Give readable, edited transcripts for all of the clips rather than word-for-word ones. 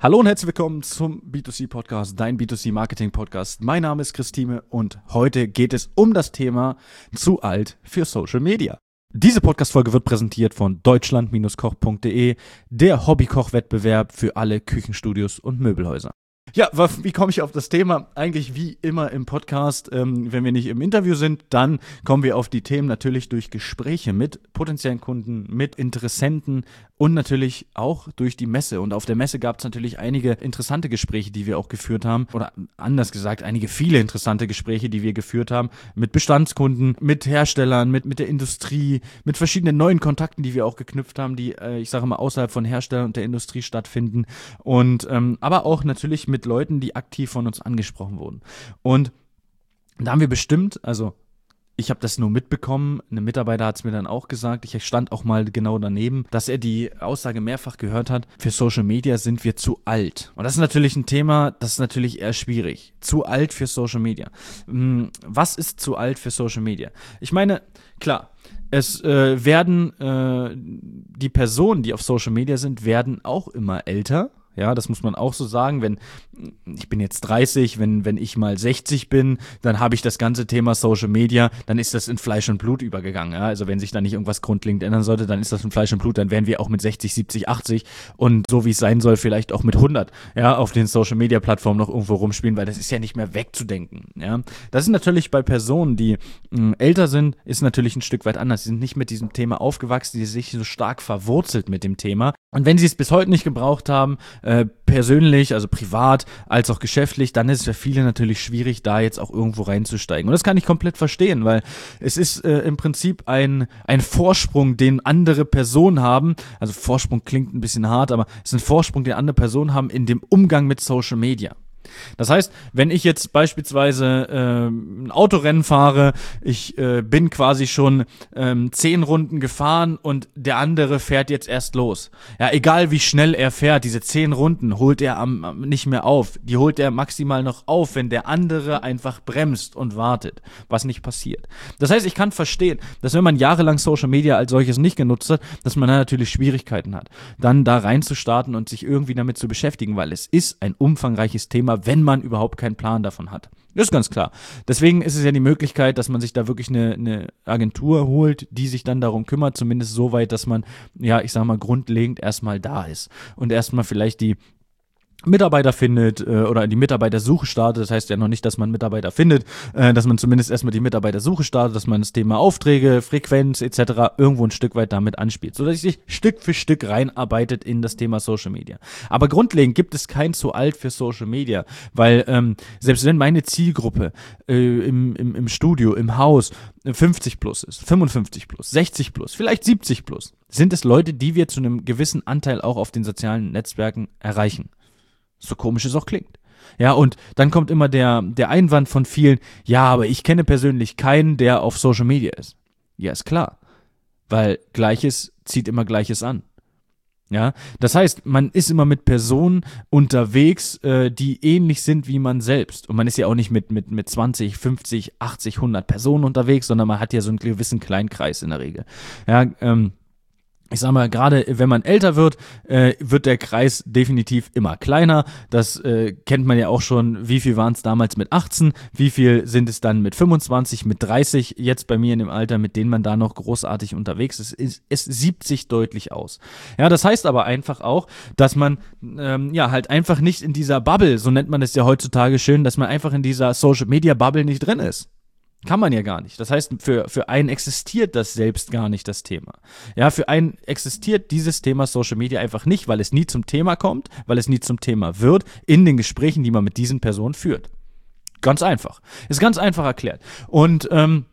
Hallo und herzlich willkommen zum B2C-Podcast, dein B2C-Marketing-Podcast. Mein Name ist Christine und heute geht es um das Thema zu alt für Social Media. Diese Podcast-Folge wird präsentiert von deutschland-koch.de, der Hobbykoch-Wettbewerb für alle Küchenstudios und Möbelhäuser. Ja, wie komme ich auf das Thema? Eigentlich wie immer im Podcast, wenn wir nicht im Interview sind, dann kommen wir auf die Themen natürlich durch Gespräche mit potenziellen Kunden, mit Interessenten und natürlich auch durch die Messe. Und auf der Messe gab es natürlich einige interessante Gespräche, die wir auch geführt haben. Oder anders gesagt, viele interessante Gespräche, die wir geführt haben mit Bestandskunden, mit Herstellern, mit der Industrie, mit verschiedenen neuen Kontakten, die wir auch geknüpft haben, die, ich sage mal, außerhalb von Herstellern und der Industrie stattfinden. Und aber auch natürlich mit Leuten, die aktiv von uns angesprochen wurden. Und da haben wir bestimmt, also ich habe das nur mitbekommen, ein Mitarbeiter hat es mir dann auch gesagt, ich stand auch mal genau daneben, dass er die Aussage mehrfach gehört hat, für Social Media sind wir zu alt. Und das ist natürlich ein Thema, das ist natürlich eher schwierig. Zu alt für Social Media. Was ist zu alt für Social Media? Ich meine, klar, es werden die Personen, die auf Social Media sind, werden auch immer älter. Ja, das muss man auch so sagen, ich bin jetzt 30, wenn ich mal 60 bin, dann habe ich das ganze Thema Social Media, dann ist das in Fleisch und Blut übergegangen, ja, also wenn sich da nicht irgendwas grundlegend ändern sollte, dann ist das in Fleisch und Blut, dann wären wir auch mit 60, 70, 80 und so wie es sein soll, vielleicht auch mit 100, ja, auf den Social Media Plattformen noch irgendwo rumspielen, weil das ist ja nicht mehr wegzudenken, ja. Das ist natürlich bei Personen, die älter sind, ist natürlich ein Stück weit anders, sie sind nicht mit diesem Thema aufgewachsen, die sich so stark verwurzelt mit dem Thema und wenn sie es bis heute nicht gebraucht haben, persönlich, also privat, als auch geschäftlich, dann ist es für viele natürlich schwierig, da jetzt auch irgendwo reinzusteigen. Und das kann ich komplett verstehen, weil es ist im Prinzip ein Vorsprung, den andere Personen haben. Also Vorsprung klingt ein bisschen hart, aber es ist ein Vorsprung, den andere Personen haben in dem Umgang mit Social Media. Das heißt, wenn ich jetzt beispielsweise ein Autorennen fahre, ich bin quasi schon 10 Runden gefahren und der andere fährt jetzt erst los. Ja, egal wie schnell er fährt, diese 10 Runden holt er nicht mehr auf. Die holt er maximal noch auf, wenn der andere einfach bremst und wartet, was nicht passiert. Das heißt, ich kann verstehen, dass wenn man jahrelang Social Media als solches nicht genutzt hat, dass man da natürlich Schwierigkeiten hat, dann da reinzustarten und sich irgendwie damit zu beschäftigen, weil es ist ein umfangreiches Thema, wenn man überhaupt keinen Plan davon hat. Das ist ganz klar. Deswegen ist es ja die Möglichkeit, dass man sich da wirklich eine Agentur holt, die sich dann darum kümmert, zumindest so weit, dass man, ja, ich sag mal, grundlegend erstmal da ist und erstmal vielleicht die Mitarbeiter findet oder die Mitarbeitersuche startet, das heißt ja noch nicht, dass man Mitarbeiter findet, dass man zumindest erstmal die Mitarbeitersuche startet, dass man das Thema Aufträge, Frequenz etc. irgendwo ein Stück weit damit anspielt, sodass sich Stück für Stück reinarbeitet in das Thema Social Media. Aber grundlegend gibt es kein zu alt für Social Media, weil selbst wenn meine Zielgruppe im Studio, im Haus 50 plus ist, 55 plus, 60 plus, vielleicht 70 plus, sind es Leute, die wir zu einem gewissen Anteil auch auf den sozialen Netzwerken erreichen. So komisch es auch klingt. Ja, und dann kommt immer der Einwand von vielen, ja, aber ich kenne persönlich keinen, der auf Social Media ist. Ja, ist klar. Weil Gleiches zieht immer Gleiches an. Ja, das heißt, man ist immer mit Personen unterwegs, die ähnlich sind wie man selbst. Und man ist ja auch nicht mit 20, 50, 80, 100 Personen unterwegs, sondern man hat ja so einen gewissen Kleinkreis in der Regel. Ja, ich sag mal, gerade wenn man älter wird, wird der Kreis definitiv immer kleiner. Das kennt man ja auch schon, wie viel waren es damals mit 18, wie viel sind es dann mit 25, mit 30, jetzt bei mir in dem Alter, mit denen man da noch großartig unterwegs ist. Es siebt sich deutlich aus. Ja, das heißt aber einfach auch, dass man halt einfach nicht in dieser Bubble, so nennt man es ja heutzutage schön, dass man einfach in dieser Social-Media-Bubble nicht drin ist. Kann man ja gar nicht. Das heißt, für einen existiert das selbst gar nicht, das Thema. Ja, für einen existiert dieses Thema Social Media einfach nicht, weil es nie zum Thema kommt, weil es nie zum Thema wird in den Gesprächen, die man mit diesen Personen führt. Ganz einfach. Ist ganz einfach erklärt. Und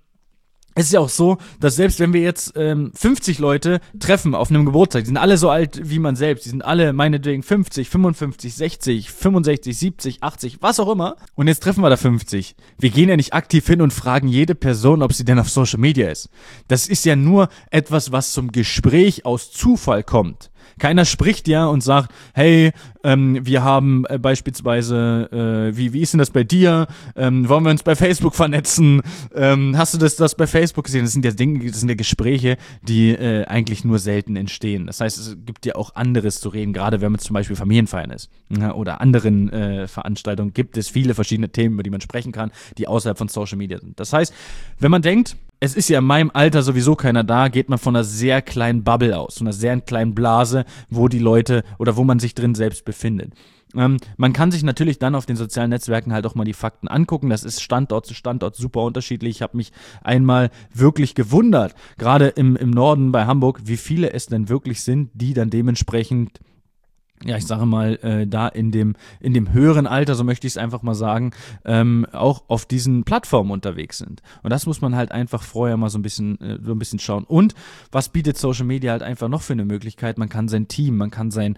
es ist ja auch so, dass selbst wenn wir jetzt 50 Leute treffen auf einem Geburtstag, die sind alle so alt wie man selbst, die sind alle meinetwegen 50, 55, 60, 65, 70, 80, was auch immer. Und jetzt treffen wir da 50. Wir gehen ja nicht aktiv hin und fragen jede Person, ob sie denn auf Social Media ist. Das ist ja nur etwas, was zum Gespräch aus Zufall kommt. Keiner spricht ja und sagt, hey, wir haben beispielsweise, wie ist denn das bei dir? Wollen wir uns bei Facebook vernetzen? Hast du das bei Facebook gesehen? Das sind ja Dinge, das sind ja Gespräche, die eigentlich nur selten entstehen. Das heißt, es gibt ja auch anderes zu reden, gerade wenn man zum Beispiel Familienfeiern ist, ja, oder anderen Veranstaltungen gibt es viele verschiedene Themen, über die man sprechen kann, die außerhalb von Social Media sind. Das heißt, wenn man denkt, es ist ja in meinem Alter sowieso keiner da, geht man von einer sehr kleinen Bubble aus, von einer sehr kleinen Blase, wo die Leute oder wo man sich drin selbst befindet. Man kann sich natürlich dann auf den sozialen Netzwerken halt auch mal die Fakten angucken. Das ist Standort zu Standort super unterschiedlich. Ich habe mich einmal wirklich gewundert, gerade im Norden bei Hamburg, wie viele es denn wirklich sind, die dann dementsprechend, ja, ich sage mal, da in dem höheren Alter, so möchte ich es einfach mal sagen, auch auf diesen Plattformen unterwegs sind. Und das muss man halt einfach vorher mal so ein bisschen schauen. Und was bietet Social Media halt einfach noch für eine Möglichkeit? Man kann sein Team, man kann sein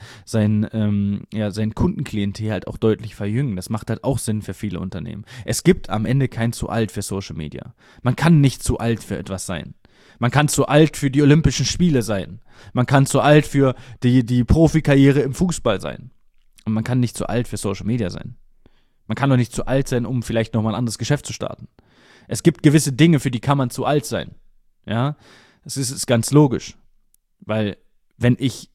Kundenklientel halt auch deutlich verjüngen. Das macht halt auch Sinn für viele Unternehmen. Es gibt am Ende kein zu alt für Social Media. Man kann nicht zu alt für etwas sein. Man kann zu alt für die Olympischen Spiele sein. Man kann zu alt für die Profikarriere im Fußball sein. Und man kann nicht zu alt für Social Media sein. Man kann doch nicht zu alt sein, um vielleicht nochmal ein anderes Geschäft zu starten. Es gibt gewisse Dinge, für die kann man zu alt sein. Ja, das ist ganz logisch. Weil wenn ich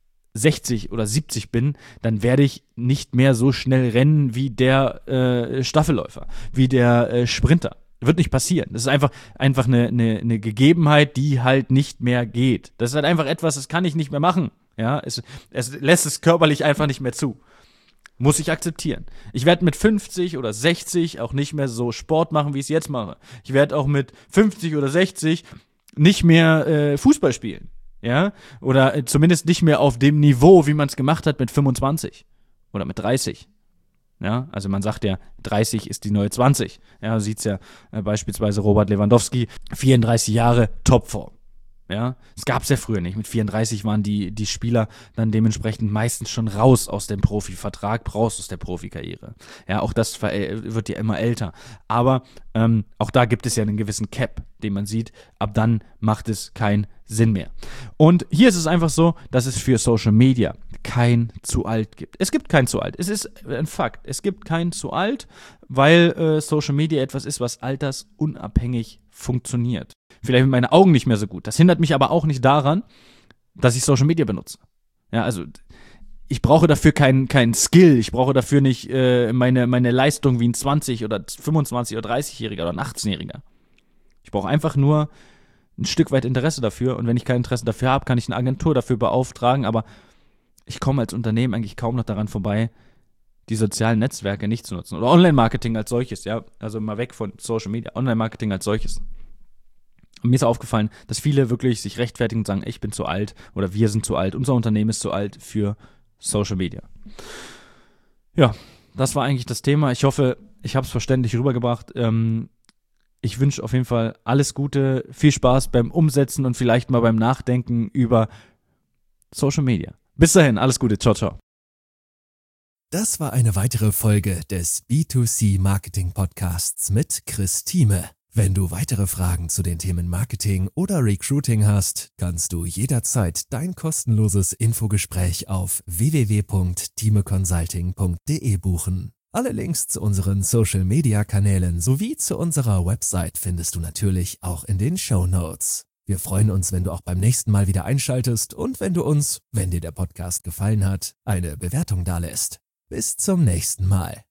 60 oder 70 bin, dann werde ich nicht mehr so schnell rennen wie der Staffelläufer, wie der Sprinter. Wird nicht passieren. Das ist einfach eine Gegebenheit, die halt nicht mehr geht. Das ist halt einfach etwas, das kann ich nicht mehr machen. Ja, es lässt es körperlich einfach nicht mehr zu. Muss ich akzeptieren. Ich werde mit 50 oder 60 auch nicht mehr so Sport machen, wie ich es jetzt mache. Ich werde auch mit 50 oder 60 nicht mehr Fußball spielen. Ja, oder zumindest nicht mehr auf dem Niveau, wie man es gemacht hat mit 25 oder mit 30. Ja, also man sagt ja, 30 ist die neue 20. Ja, du siehst ja beispielsweise Robert Lewandowski, 34 Jahre, Topform. Ja, das gab es ja früher nicht. Mit 34 waren die Spieler dann dementsprechend meistens schon raus aus dem Profivertrag, raus aus der Profikarriere. Ja, auch das wird ja immer älter. Aber auch da gibt es ja einen gewissen Cap, den man sieht. Ab dann macht es keinen Sinn mehr. Und hier ist es einfach so, dass es für Social Media kein zu alt gibt. Es gibt kein zu alt. Es ist ein Fakt. Es gibt kein zu alt, weil Social Media etwas ist, was altersunabhängig funktioniert. Vielleicht sind meine Augen nicht mehr so gut. Das hindert mich aber auch nicht daran, dass ich Social Media benutze. Ja, also ich brauche dafür keinen Skill. Ich brauche dafür nicht meine Leistung wie ein 20 oder 25 oder 30-Jähriger oder ein 18-Jähriger. Ich brauche einfach nur ein Stück weit Interesse dafür. Und wenn ich kein Interesse dafür habe, kann ich eine Agentur dafür beauftragen. Aber ich komme als Unternehmen eigentlich kaum noch daran vorbei, die sozialen Netzwerke nicht zu nutzen. Oder Online-Marketing als solches, ja. Also mal weg von Social Media. Online-Marketing als solches. Und mir ist aufgefallen, dass viele wirklich sich rechtfertigen und sagen, ich bin zu alt oder wir sind zu alt, unser Unternehmen ist zu alt für Social Media. Ja, das war eigentlich das Thema. Ich hoffe, ich habe es verständlich rübergebracht. Ich wünsche auf jeden Fall alles Gute, viel Spaß beim Umsetzen und vielleicht mal beim Nachdenken über Social Media. Bis dahin, alles Gute, ciao, ciao. Das war eine weitere Folge des B2C Marketing Podcasts mit Chris Thieme. Wenn du weitere Fragen zu den Themen Marketing oder Recruiting hast, kannst du jederzeit dein kostenloses Infogespräch auf www.thimeconsulting.de buchen. Alle Links zu unseren Social-Media-Kanälen sowie zu unserer Website findest du natürlich auch in den Shownotes. Wir freuen uns, wenn du auch beim nächsten Mal wieder einschaltest und wenn du uns, wenn dir der Podcast gefallen hat, eine Bewertung dalässt. Bis zum nächsten Mal.